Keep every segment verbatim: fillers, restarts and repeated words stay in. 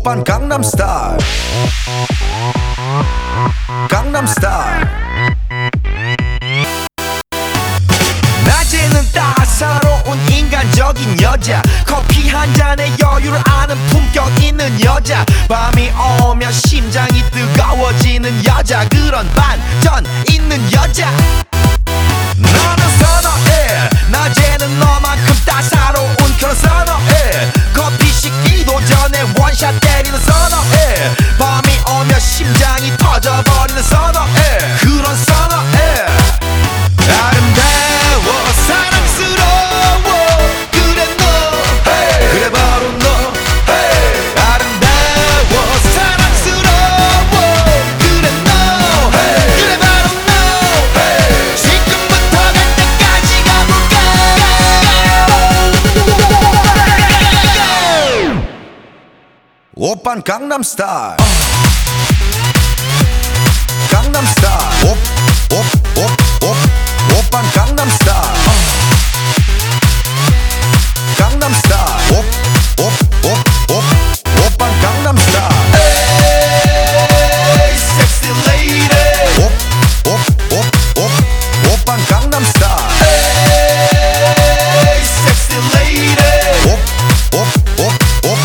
오빤 강남스타일 강남스타일 낮에는 따사로운 인간적인 여자 커피 한 잔에 여유를 아는 품격 있는 여자 밤이 오면 심장이 뜨거워지는 여자 그런 반전 있는 여자 너는 선어해 낮에는 너만큼 따사로운 그런 선어해 커피 식기도 전에 원샷 때리는 선어해 밤이 오면 심장이 터져버리는 선어해 그런 선어해 아름다워 사랑스러워 그래 너 hey. 그래 바로 너 hey. 아름다워 사랑스러워 그래 너 hey. 그래 바로 너 hey. 지금부터 갈 때까지 가볼까 오빤 강남스타일 강남스타일 옵옵옵옵 오빤 강남스타일 강남스타일 옵옵옵옵 오빤 강남스타일 에이 섹시 레이디 옵옵옵옵 오빤 강남스타일 에이 섹시 레이디 옵옵옵옵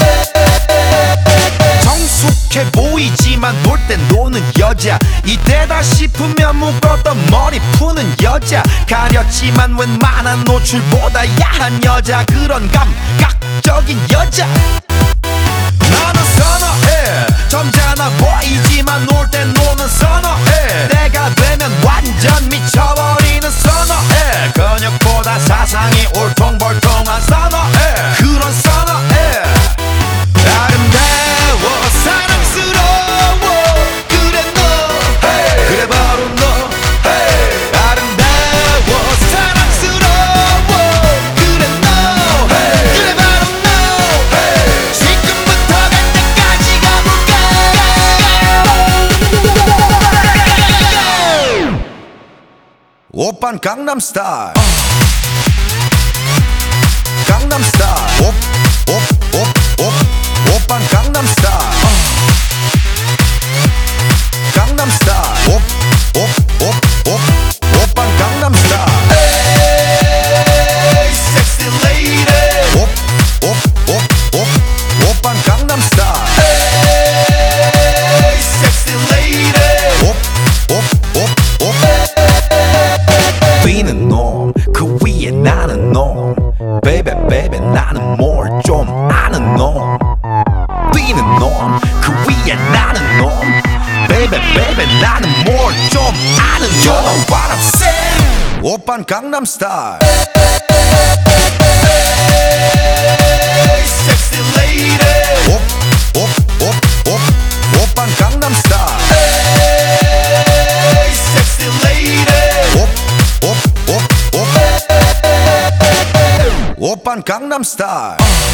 정숙해 보이지만 놀 땐 노는 여자 이때다 싶으면 묶었던 머리 푸는 여자 가렸지만 웬만한 노출보다 야한 여자 그런 감각적인 여자 나는 선어해 점잖아 보이지만 놀 땐 노는 선어해 내가 되면 완전 미쳐버리는 선어해 근육보다 사상이 울퉁불퉁한 선어해 그런 선어해 아름다워 사랑스러워 그래 너 hey. 그래 바로 너 hey. 아름다워 사랑스러워 그래 너 hey. 그래 바로 너 hey. 지금부터 갈 때까지 가볼까 오빤 강남스타일 강남스타일 옵옵옵옵 오빤 강남스타일 강남스타일 옵옵옵옵 오빤 강남스타일 에이 섹시 레이디 옵옵옵옵 오빤 강남스타일 에이 섹시 레이디 옵옵옵옵 비는 놈 그 위에 나는 놈 베이베 베이베 나는 뭘 좀 아는 놈 비는 놈 그 위에 나는 놈 베이베 베이베 나는 뭘 좀 아는 놈 You know what I'm saying 오빤 강남스타일 섹시 레이디 옵옵옵옵 오빤 강남스타일 섹시 레이디 옵옵옵옵 오빤 강남스타일